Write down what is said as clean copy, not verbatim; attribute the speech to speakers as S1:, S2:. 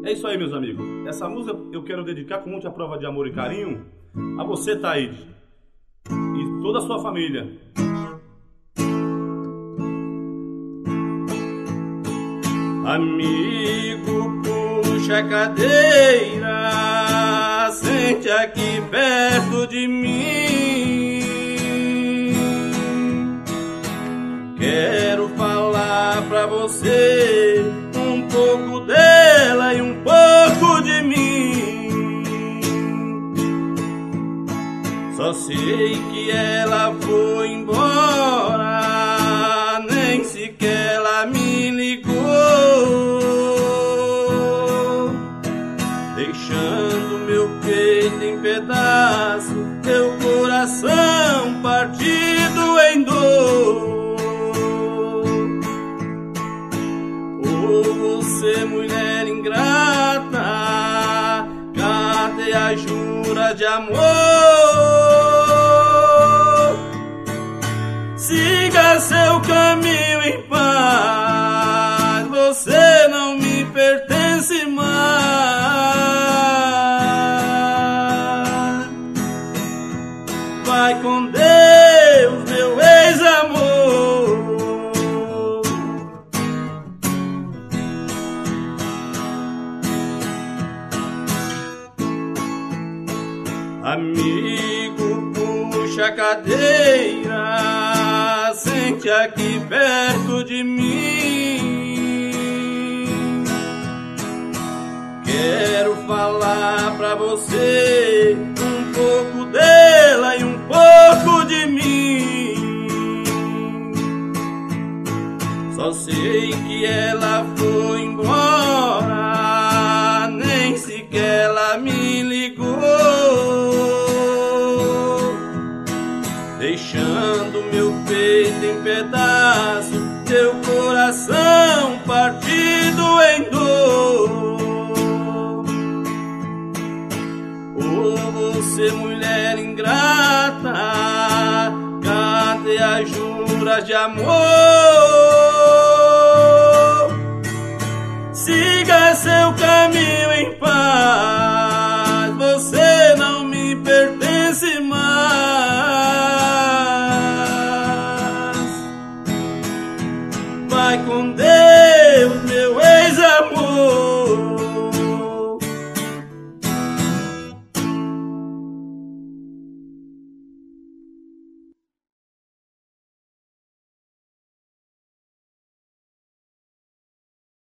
S1: É isso aí, meus amigos. Essa música eu quero dedicar com muita prova de amor e carinho a você, Taíde, e toda a sua família. Amigo, puxa a cadeira, sente aqui perto de mim. Quero falar pra você um pouco dela e um pouco de mim. Só sei que ela foi embora, nem sequer ela me ligou, deixando meu peito em pedaço, meu coração partido em dor. Oh, você, mulher ingrata, cadê a jura de amor? Siga seu caminho em paz, você não me pertence mais. Vai com Deus, meu ex-amor. Amigo, puxa a cadeira, sente aqui perto de mim. Quero falar pra você um pouco dela e um pouco de mim. Só sei que ela foi embora, nem sequer ela me ligou, deixando meu peito em pedaço, meu coração partido em dor. Oh, você, mulher ingrata, cadê as juras de amor?